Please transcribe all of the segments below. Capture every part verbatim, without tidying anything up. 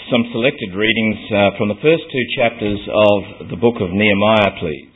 some selected readings uh, from the first two chapters of the book of Nehemiah, please.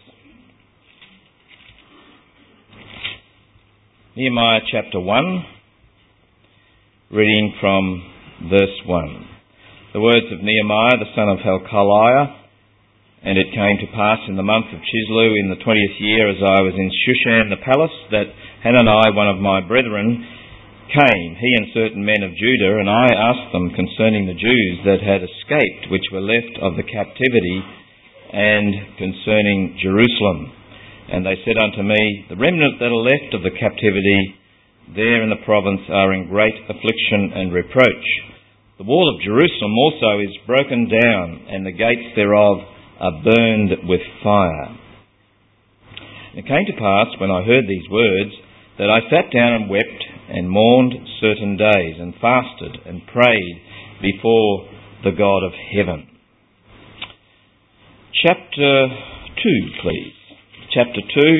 Nehemiah chapter one, reading from verse one. The words of Nehemiah, the son of Hilkiah. And it came to pass in the month of Chislew in the twentieth year, as I was in Shushan the palace, that Hanani, one of my brethren, came, he and certain men of Judah, and I asked them concerning the Jews that had escaped, which were left of the captivity, and concerning Jerusalem. And they said unto me, the remnant that are left of the captivity there in the province are in great affliction and reproach. The wall of Jerusalem also is broken down, and the gates thereof are burned with fire. And it came to pass, when I heard these words, that I sat down and wept and mourned certain days, and fasted and prayed before the God of heaven. Chapter two, please. Chapter two,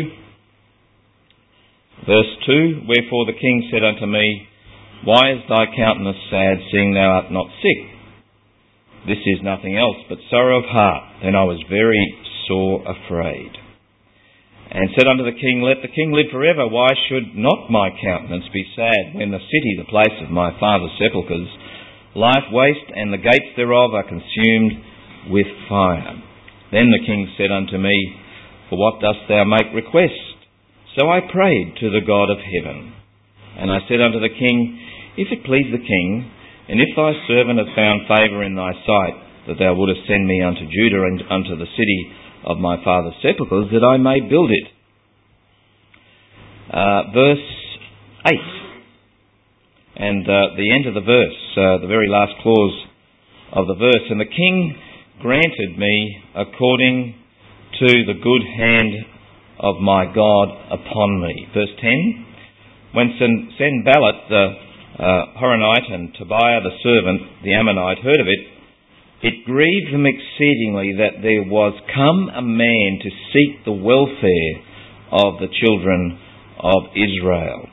verse two. Wherefore the king said unto me, Why is thy countenance sad, seeing thou art not sick? This is nothing else but sorrow of heart. Then I was very sore afraid. And said unto the king, Let the king live forever. Why should not my countenance be sad, when the city, the place of my father's sepulchres, lieth waste, and the gates thereof are consumed with fire? Then the king said unto me, For what dost thou make request? So I prayed to the God of heaven. And I said unto the king, If it please the king, and if thy servant hath found favour in thy sight, that thou wouldest send me unto Judah and unto the city of my father's sepulchres, that I may build it. Uh, verse eight. And uh, the end of the verse, uh, the very last clause of the verse. And the king granted me according to the good hand of my God upon me. Verse ten. When Sanballat the uh, Horonite and Tobiah the servant, the Ammonite, heard of it, it grieved them exceedingly that there was come a man to seek the welfare of the children of Israel.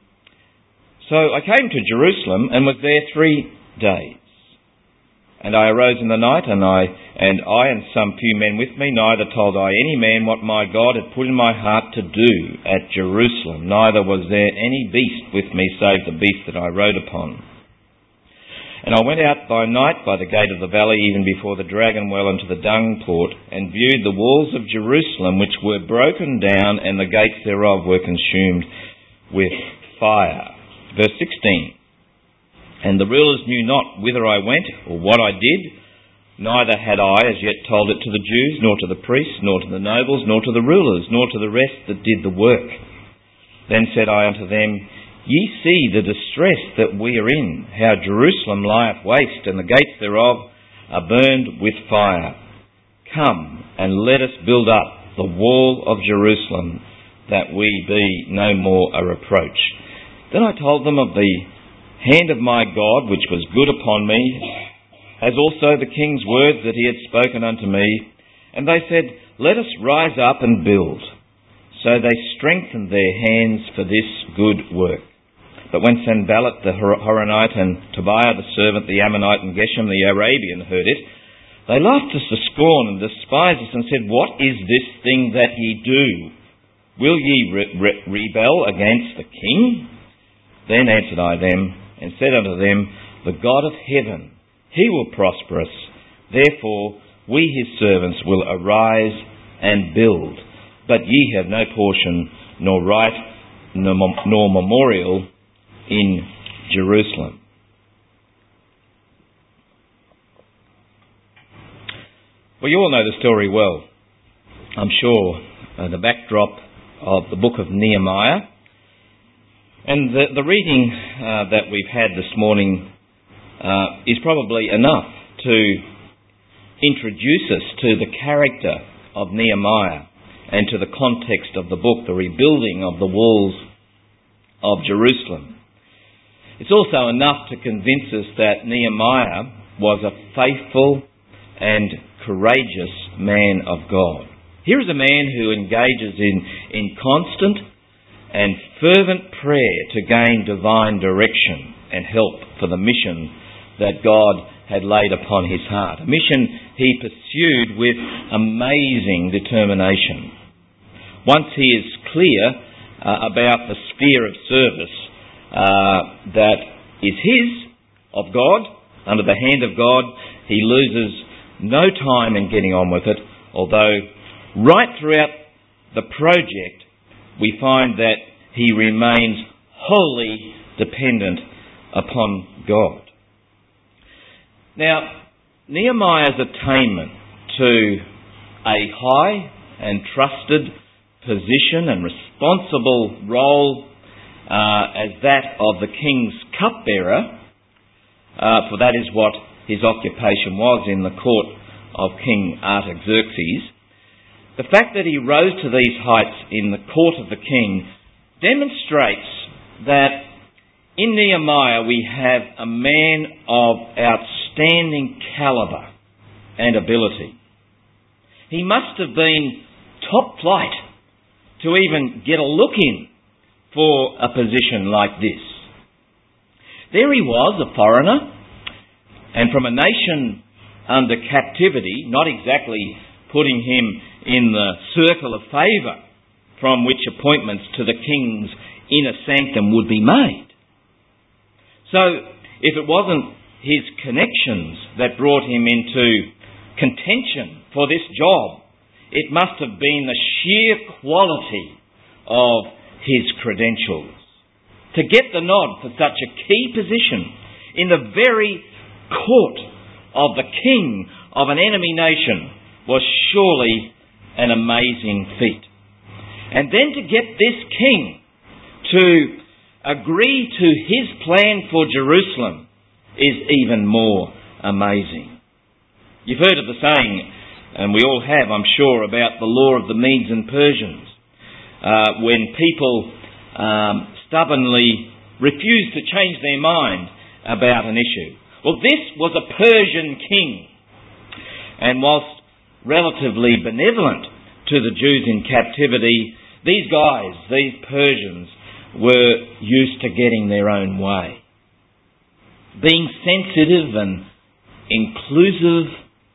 So I came to Jerusalem and was there three days. And I arose in the night, and I and I and some few men with me, neither told I any man what my God had put in my heart to do at Jerusalem, neither was there any beast with me save the beast that I rode upon. And I went out by night by the gate of the valley, even before the dragon well, into the dung port, and viewed the walls of Jerusalem, which were broken down, and the gates thereof were consumed with fire. Verse sixteen. And the rulers knew not whither I went, or what I did, neither had I as yet told it to the Jews, nor to the priests, nor to the nobles, nor to the rulers, nor to the rest that did the work. Then said I unto them, Ye see the distress that we are in, how Jerusalem lieth waste, and the gates thereof are burned with fire. Come, and let us build up the wall of Jerusalem, that we be no more a reproach. Then I told them of the hand of my God, which was good upon me, as also the king's words that he had spoken unto me. And they said, Let us rise up and build. So they strengthened their hands for this good work. But when Sanballat the Horonite and Tobiah the servant, the Ammonite, and Geshem the Arabian heard it, they laughed us to scorn and despised us, and said, What is this thing that ye do? Will ye re- re- rebel against the king? Then answered I them, and said unto them, The God of heaven, he will prosper us. Therefore we his servants will arise and build. But ye have no portion, nor right, nor, nor memorial in Jerusalem. Well, you all know the story well, I'm sure. Uh, the backdrop of the book of Nehemiah. And the, the reading uh, that we've had this morning uh, is probably enough to introduce us to the character of Nehemiah and to the context of the book, the rebuilding of the walls of Jerusalem. It's also enough to convince us that Nehemiah was a faithful and courageous man of God. Here is a man who engages in, in constant and fervent prayer to gain divine direction and help for the mission that God had laid upon his heart. A mission he pursued with amazing determination. Once he is clear uh, about the sphere of service uh, that is his, of God, under the hand of God, he loses no time in getting on with it, although right throughout the project we find that he remains wholly dependent upon God. Now, Nehemiah's attainment to a high and trusted position and responsible role uh, as that of the king's cupbearer, uh, for that is what his occupation was in the court of King Artaxerxes. The fact that he rose to these heights in the court of the king demonstrates that in Nehemiah we have a man of outstanding calibre and ability. He must have been top flight to even get a look in for a position like this. There he was, a foreigner, and from a nation under captivity, not exactly putting him in the circle of favour from which appointments to the king's inner sanctum would be made. So, if it wasn't his connections that brought him into contention for this job, it must have been the sheer quality of his credentials. To get the nod for such a key position in the very court of the king of an enemy nation was surely an amazing feat. And then to get this king to agree to his plan for Jerusalem is even more amazing. You've heard of the saying, and we all have, I'm sure, about the law of the Medes and Persians. Uh, when people um, stubbornly refuse to change their mind about an issue. Well, this was a Persian king. And whilst relatively benevolent to the Jews in captivity, these guys, these Persians, were used to getting their own way. Being sensitive and inclusive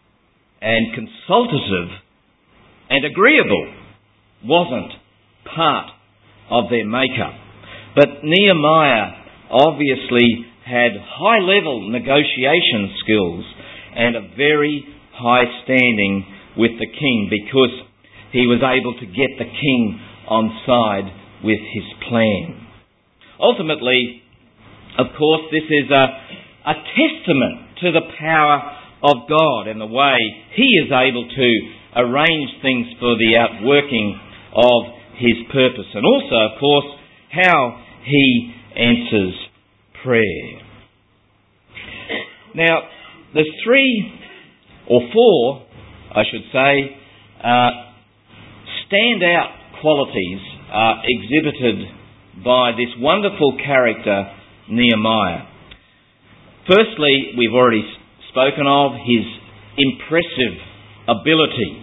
and consultative and agreeable wasn't part of their makeup. But Nehemiah obviously had high-level negotiation skills and a very high standing with the king because he was able to get the king on side with his plan. Ultimately, of course, this is a, a testament to the power of God and the way he is able to arrange things for the outworking of his purpose. And also, of course, how he answers prayer. Now, there's three or four, I should say, uh, standout qualities uh, exhibited by this wonderful character, Nehemiah. Firstly, we've already spoken of his impressive ability.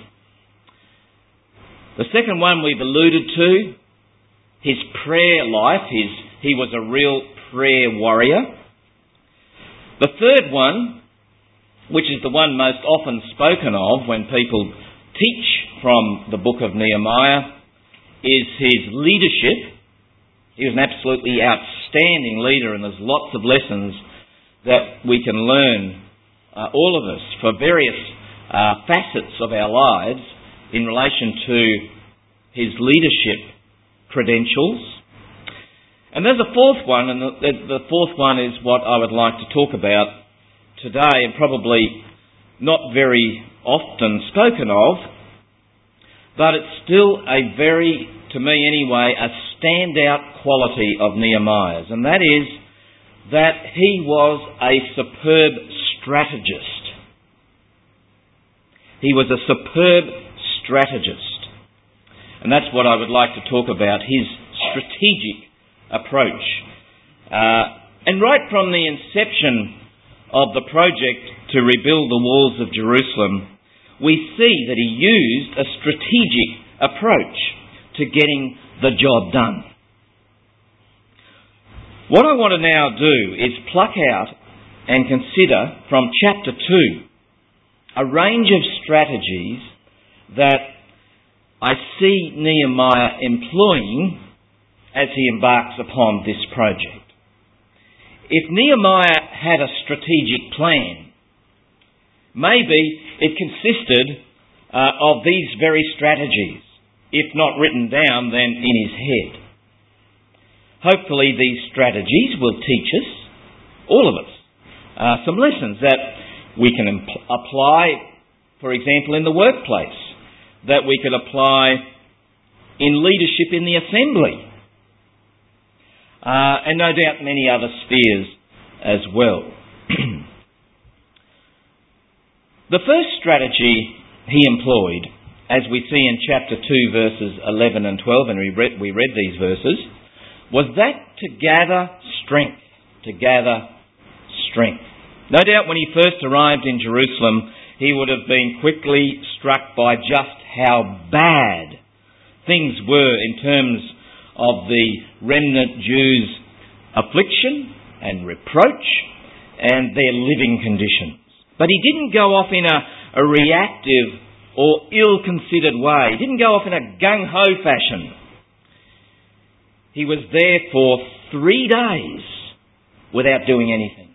The second one we've alluded to, his prayer life. His, he was a real prayer warrior. The third one, which is the one most often spoken of when people teach from the book of Nehemiah, is his leadership. He was an absolutely outstanding leader, and there's lots of lessons that we can learn, uh, all of us, for various uh, facets of our lives in relation to his leadership credentials. And there's a fourth one, and the, the fourth one is what I would like to talk about today, and probably not very often spoken of, but it's still a very, to me anyway, a standout quality of Nehemiah's, and that is that he was a superb strategist. He was a superb strategist. And that's what I would like to talk about, his strategic approach. Uh, and right from the inception of the project to rebuild the walls of Jerusalem, we see that he used a strategic approach to getting the job done. What I want to now do is pluck out and consider from chapter two a range of strategies that I see Nehemiah employing as he embarks upon this project. If Nehemiah had a strategic plan, maybe it consisted uh, of these very strategies, if not written down, then in his head. Hopefully these strategies will teach us, all of us, uh, some lessons that we can impl- apply, for example, in the workplace, that we could apply in leadership in the assembly, uh, and no doubt many other spheres as well. The first strategy he employed, as we see in chapter two, verses eleven and twelve, and we read, we read these verses, was that to gather strength, to gather strength. No doubt when he first arrived in Jerusalem, he would have been quickly struck by just how bad things were in terms of the remnant Jews' affliction and reproach and their living conditions. But he didn't go off in a, a reactive or ill-considered way. He didn't go off in a gung-ho fashion. He was there for three days without doing anything.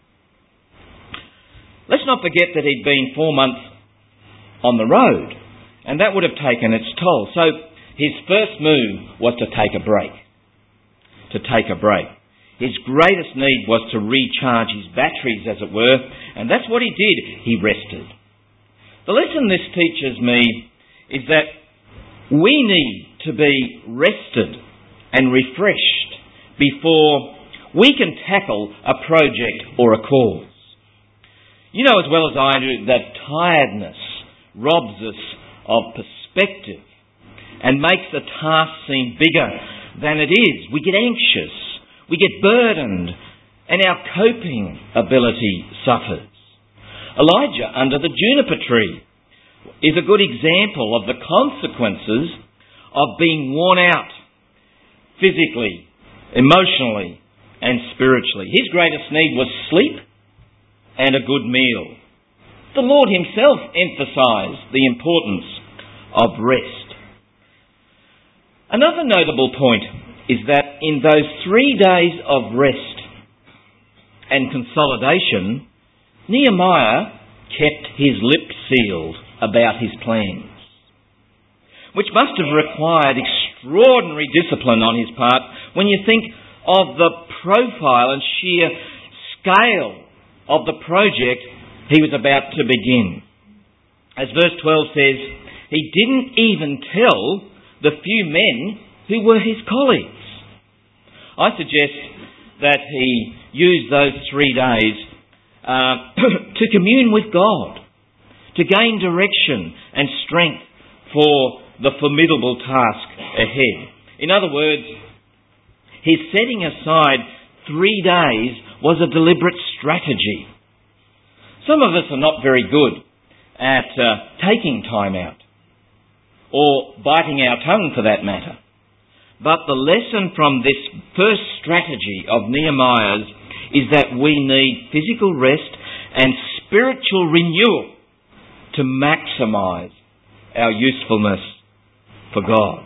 Let's not forget that he'd been four months on the road, and that would have taken its toll. So his first move was to take a break. To take a break. His greatest need was to recharge his batteries, as it were, and that's what he did. He rested. The lesson this teaches me is that we need to be rested and refreshed before we can tackle a project or a cause. You know as well as I do that tiredness robs us of perspective and makes the task seem bigger than it is. We get anxious, we get burdened, and our coping ability suffers. Elijah under the juniper tree is a good example of the consequences of being worn out physically, emotionally, and spiritually. His greatest need was sleep and a good meal. The Lord himself emphasised the importance of rest. Another notable point is that in those three days of rest and consolidation, Nehemiah kept his lips sealed about his plans, which must have required extraordinary discipline on his part when you think of the profile and sheer scale of the project he was about to begin. As verse twelve says, he didn't even tell the few men who were his colleagues. I suggest that he used those three days uh, to commune with God, to gain direction and strength for the formidable task ahead. In other words, his setting aside three days was a deliberate strategy. Some of us are not very good at uh, taking time out, or biting our tongue for that matter. But the lesson from this first strategy of Nehemiah's is that we need physical rest and spiritual renewal to maximise our usefulness for God.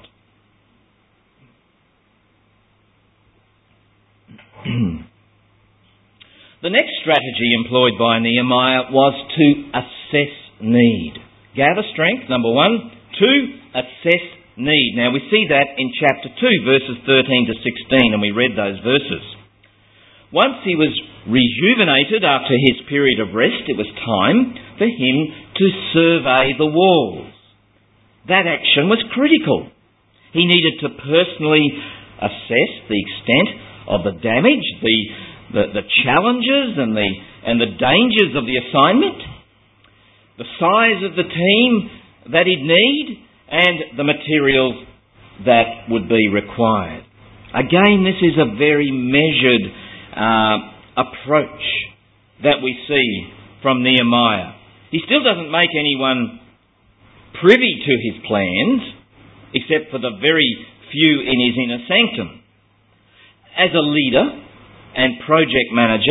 The next strategy employed by Nehemiah was to assess need. Gather strength, number one. Two, assess need. Now we see that in chapter two, verses thirteen to sixteen, and we read those verses. Once he was rejuvenated after his period of rest, it was time for him to survey the walls. That action was critical. He needed to personally assess the extent of the damage, the, the, the challenges and the, and the dangers of the assignment, the size of the team that he'd need, and the materials that would be required. Again, this is a very measured uh, approach that we see from Nehemiah. He still doesn't make anyone privy to his plans, except for the very few in his inner sanctum. As a leader and project manager,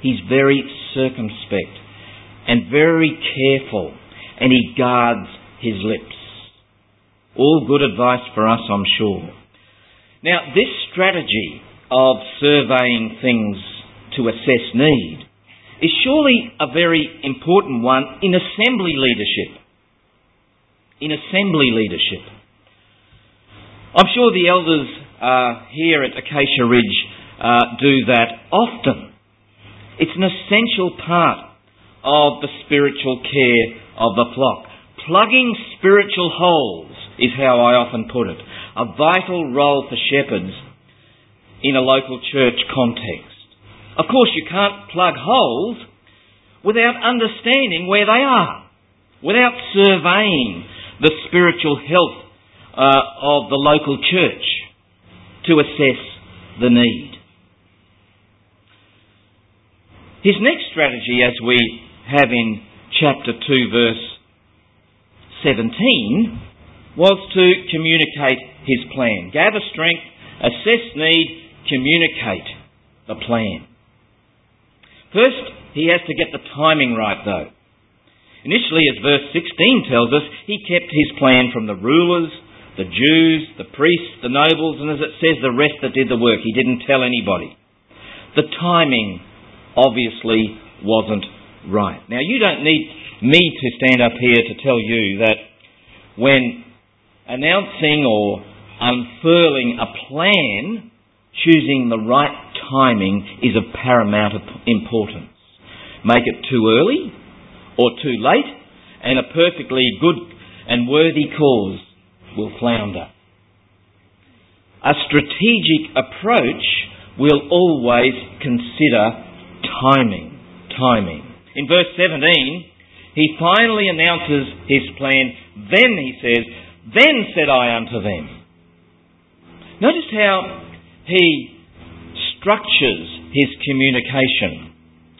he's very circumspect and very careful, and he guards his lips. All good advice for us, I'm sure. Now, this strategy of surveying things to assess need is surely a very important one in assembly leadership. In assembly leadership. I'm sure the elders uh, here at Acacia Ridge uh, do that often. It's an essential part of the spiritual care of the flock. Plugging spiritual holes is how I often put it. A vital role for shepherds in a local church context. Of course, you can't plug holes without understanding where they are, without surveying the spiritual health uh, of the local church to assess the need. His next strategy, as we have in chapter two, verse seventeen, was to communicate his plan. Gather strength, assess need, communicate the plan. First, he has to get the timing right, though. Initially, as verse sixteen tells us, he kept his plan from the rulers, the Jews, the priests, the nobles, and as it says, the rest that did the work. He didn't tell anybody. The timing obviously wasn't right. Now, you don't need me to stand up here to tell you that when announcing or unfurling a plan, choosing the right timing is of paramount importance. Make it too early or too late, and a perfectly good and worthy cause will flounder. A strategic approach will always consider timing. Timing. In verse seventeen, he finally announces his plan. Then he says, "Then said I unto them." Notice how he structures his communication.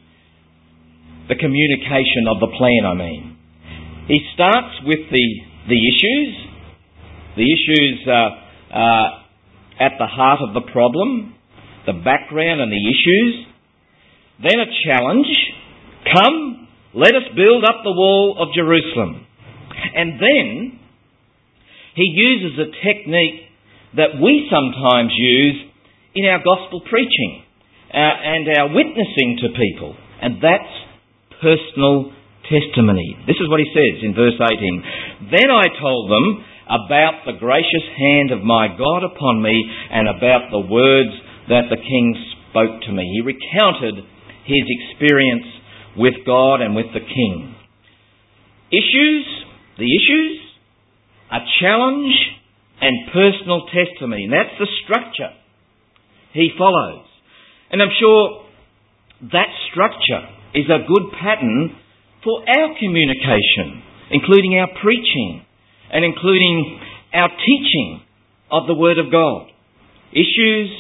The communication of the plan, I mean. He starts with the, the issues, the issues uh, uh, at the heart of the problem, the background and the issues. Then a challenge. Come, let us build up the wall of Jerusalem. And then he uses a technique that we sometimes use in our gospel preaching uh, and our witnessing to people, and that's personal testimony. This is what he says in verse eighteen. Then I told them about the gracious hand of my God upon me and about the words that the king spoke to me. He recounted his experience with God and with the king. Issues, the issues, a challenge, and personal testimony. And that's the structure he follows. And I'm sure that structure is a good pattern for our communication, including our preaching and including our teaching of the Word of God. Issues,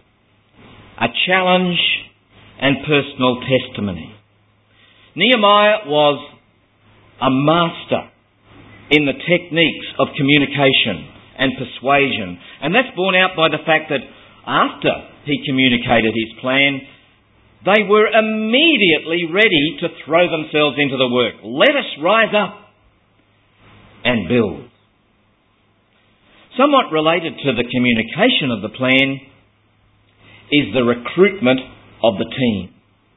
a challenge, and personal testimony. Nehemiah was a master in the techniques of communication and persuasion. And that's borne out by the fact that after he communicated his plan, they were immediately ready to throw themselves into the work. Let us rise up and build. Somewhat related to the communication of the plan is the recruitment of the team.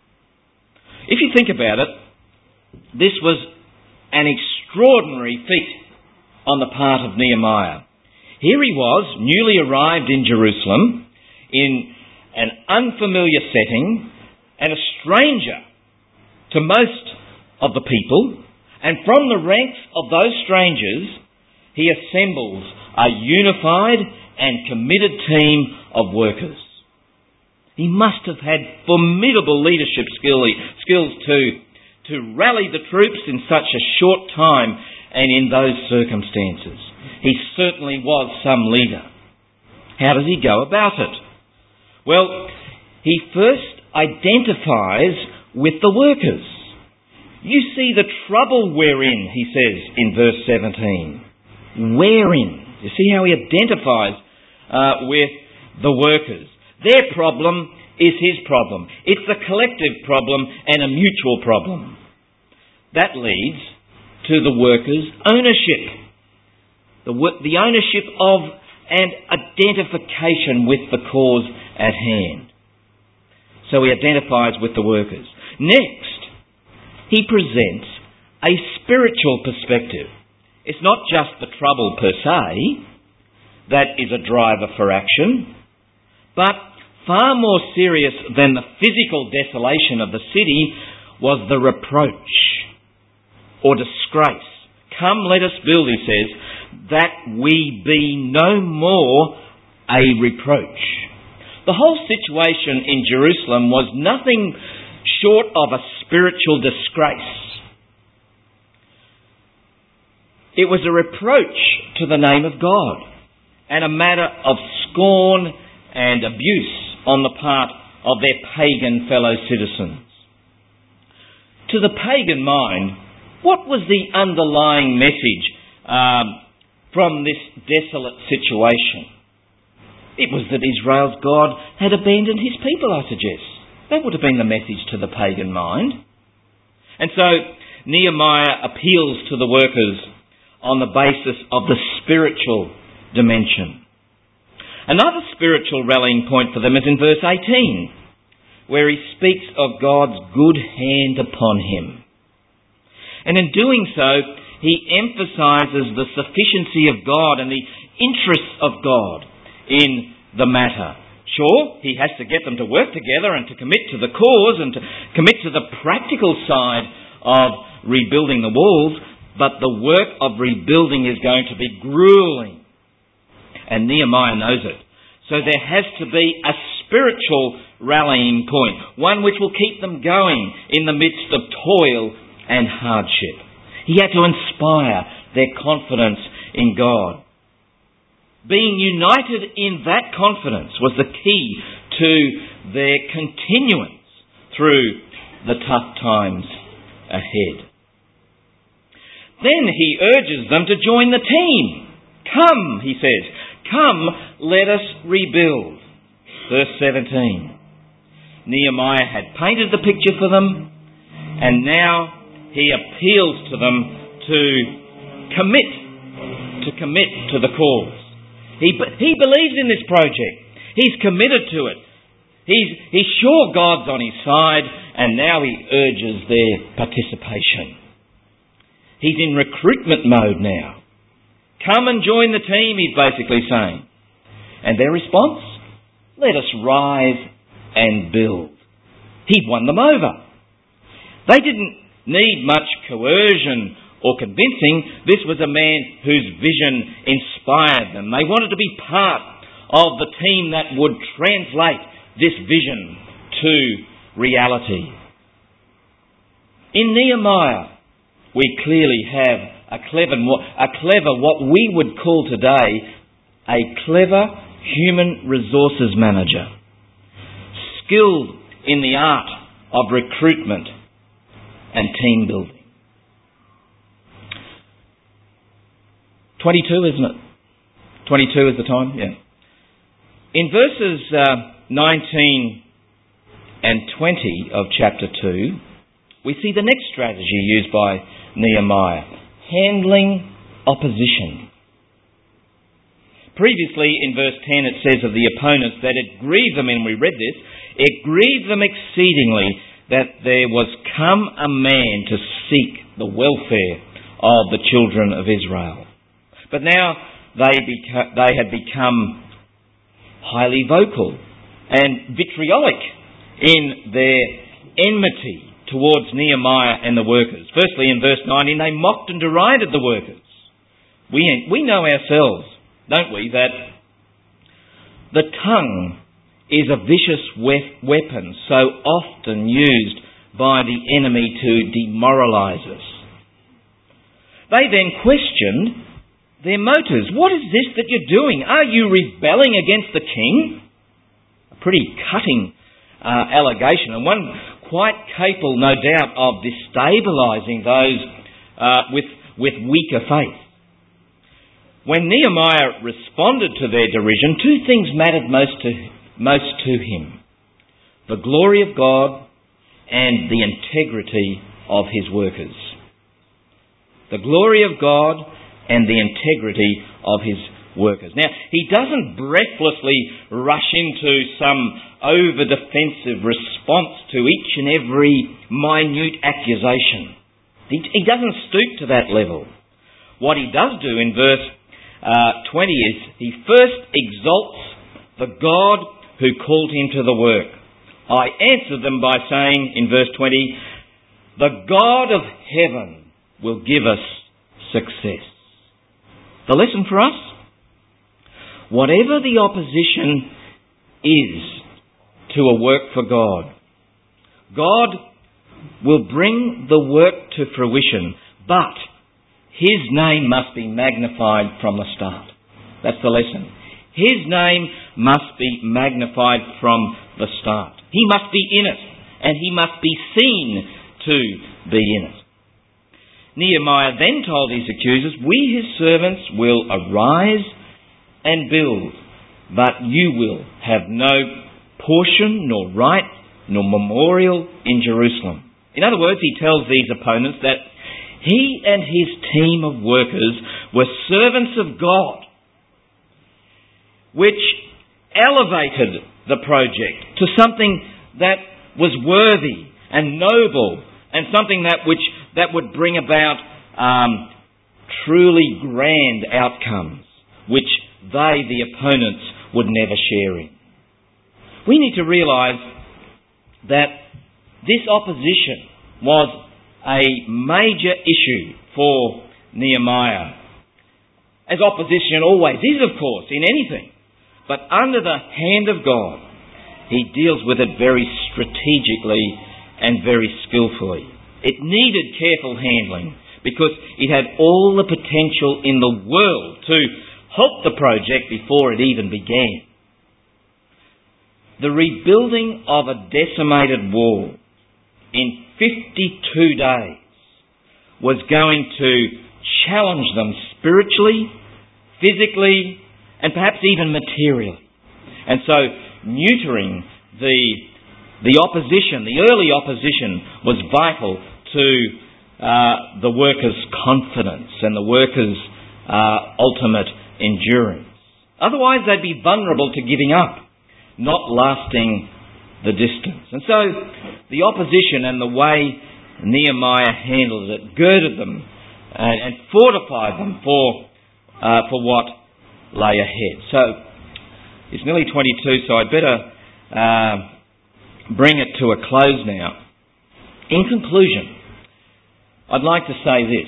If you think about it, this was an extraordinary feat on the part of Nehemiah. Here he was, newly arrived in Jerusalem, in an unfamiliar setting, and a stranger to most of the people, and from the ranks of those strangers, he assembles a unified and committed team of workers. He must have had formidable leadership skill, skills to, to rally the troops in such a short time and in those circumstances. He certainly was some leader. How does he go about it? Well, he first identifies with the workers. You see the trouble wherein, he says in verse seventeen. Wherein. You see how he identifies uh, with the workers. Their problem is his problem. It's a collective problem and a mutual problem. That leads to the workers' ownership. The, the ownership of and identification with the cause at hand. So he identifies with the workers. Next, he presents a spiritual perspective. It's not just the trouble per se that is a driver for action, but far more serious than the physical desolation of the city was the reproach or disgrace. Come, let us build, he says, that we be no more a reproach. The whole situation in Jerusalem was nothing short of a spiritual disgrace. It was a reproach to the name of God and a matter of scorn and abuse on the part of their pagan fellow citizens. To the pagan mind, what was the underlying message um, from this desolate situation? It was that Israel's God had abandoned his people, I suggest. That would have been the message to the pagan mind. And so Nehemiah appeals to the workers on the basis of the spiritual dimension. Another spiritual rallying point for them is in verse eighteen, where he speaks of God's good hand upon him. And in doing so, he emphasises the sufficiency of God and the interests of God in the matter. Sure, he has to get them to work together and to commit to the cause and to commit to the practical side of rebuilding the walls, but the work of rebuilding is going to be gruelling. And Nehemiah knows it. So there has to be a spiritual rallying point, one which will keep them going in the midst of toil and hardship. He had to inspire their confidence in God. Being united in that confidence was the key to their continuance through the tough times ahead. Then he urges them to join the team. Come, he says, come, let us rebuild. Verse seventeen. Nehemiah had painted the picture for them, and now he appeals to them to commit, to commit to the cause. He, he believes in this project. He's committed to it. He's, he's sure God's on his side, and now he urges their participation. He's in recruitment mode now. Come and join the team, he's basically saying. And their response? Let us rise and build. He'd won them over. They didn't need much coercion or convincing. This was a man whose vision inspired them. They wanted to be part of the team that would translate this vision to reality. In Nehemiah, we clearly have a clever, a clever, what we would call today, a clever human resources manager, skilled in the art of recruitment and team building. twenty-two, isn't it? twenty-two is the time? Yeah. In verses uh, nineteen and twenty of chapter two, we see the next strategy used by Nehemiah, handling opposition. Previously in verse ten it says of the opponents that it grieved them, and we read this, it grieved them exceedingly that there was come a man to seek the welfare of the children of Israel. But now they beca- they had become highly vocal and vitriolic in their enmity towards Nehemiah and the workers. Firstly, in verse nineteen, they mocked and derided the workers. We, we know ourselves, don't we, that the tongue is a vicious we- weapon so often used by the enemy to demoralise us. They then questioned their motives. What is this that you're doing? Are you rebelling against the king? A pretty cutting uh, allegation, and one quite capable, no doubt, of destabilising those uh, with, with weaker faith. When Nehemiah responded to their derision, two things mattered most to, most to him. the glory of God and the integrity of his workers. The glory of God and the integrity of his workers. Now, he doesn't breathlessly rush into some over-defensive response to each and every minute accusation. He, he doesn't stoop to that level. What he does do in verse uh, twenty is he first exalts the God who called him to the work. I answered them by saying in verse twenty, the God of heaven will give us success. The lesson for us? Whatever the opposition is to a work for God, God will bring the work to fruition, but his name must be magnified from the start. That's the lesson. His name must be magnified from the start. He must be in it, and he must be seen to be in it. Nehemiah then told his accusers, we his servants will arise and build, but you will have no portion, nor right, nor memorial in Jerusalem. In other words, he tells these opponents that he and his team of workers were servants of God, which elevated the project to something that was worthy and noble, and something that which that would bring about um, truly grand outcomes, which they, the opponents, would never share in. We need to realise that this opposition was a major issue for Nehemiah, as opposition always is, of course, in anything. But under the hand of God, he deals with it very strategically and very skillfully. It needed careful handling because it had all the potential in the world to halt the project before it even began. The rebuilding of a decimated wall in fifty-two days was going to challenge them spiritually, physically, and perhaps even materially. And so neutering the the opposition, the early opposition, was vital to uh, the workers' confidence and the workers' uh, ultimate endurance. Otherwise they'd be vulnerable to giving up, not lasting the distance. And so the opposition and the way Nehemiah handled it girded them and, and fortified them for uh, for what lay ahead. So it's nearly twenty-two, so I'd better uh, bring it to a close now. In conclusion, I'd like to say this.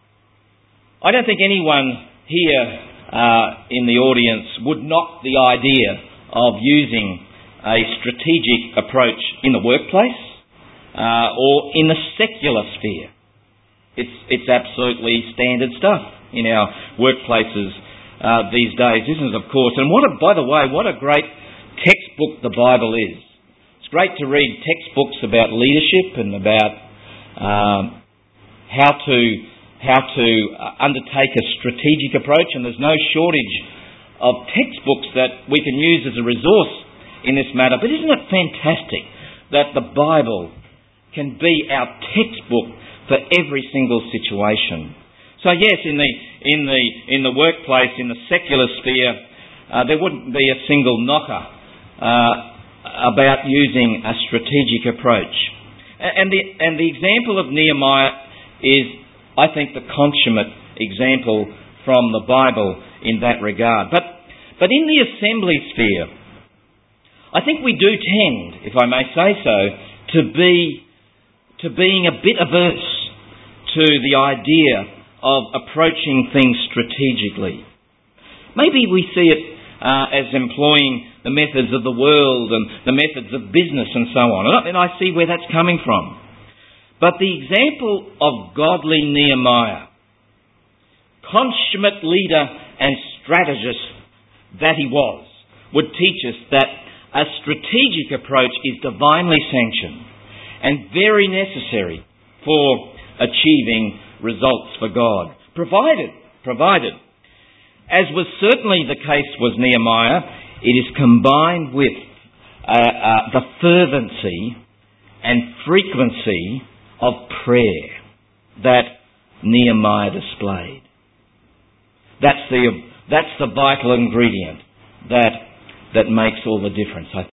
I don't think anyone here uh, in the audience would knock the idea of using a strategic approach in the workplace uh, or in the secular sphere. It's it's absolutely standard stuff in our workplaces uh, these days, isn't it, of course? And what a, by the way, what a great textbook the Bible is. It's great to read textbooks about leadership and about um, how to how to undertake a strategic approach, and there's no shortage of textbooks that we can use as a resource in this matter. But isn't it fantastic that the Bible can be our textbook for every single situation? So yes, in the in the in the workplace, in the secular sphere, uh, there wouldn't be a single knocker uh, about using a strategic approach. And the and the example of Nehemiah is, I think, the consummate example from the Bible in that regard. But but in the assembly sphere, I think we do tend, if I may say so, to be to being a bit averse to the idea of approaching things strategically. Maybe we see it uh, as employing the methods of the world and the methods of business and so on. And I see where that's coming from. But the example of godly Nehemiah, consummate leader and strategist that he was, would teach us that a strategic approach is divinely sanctioned and very necessary for achieving results for God. Provided, provided, as was certainly the case with Nehemiah, it is combined with uh, uh, the fervency and frequency of prayer that Nehemiah displayed. That's the that's the vital ingredient that that makes all the difference, I